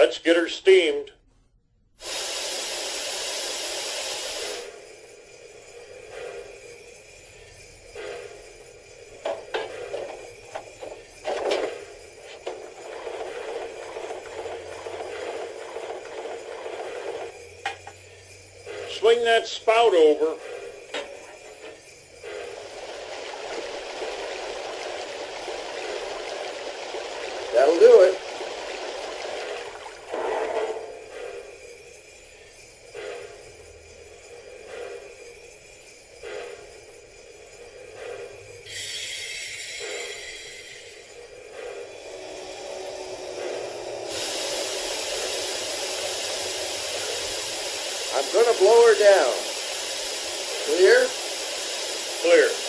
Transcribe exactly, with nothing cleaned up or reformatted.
Let's get her steamed. Swing that spout over. That'll do it. I'm going to blow her down. Clear? Clear.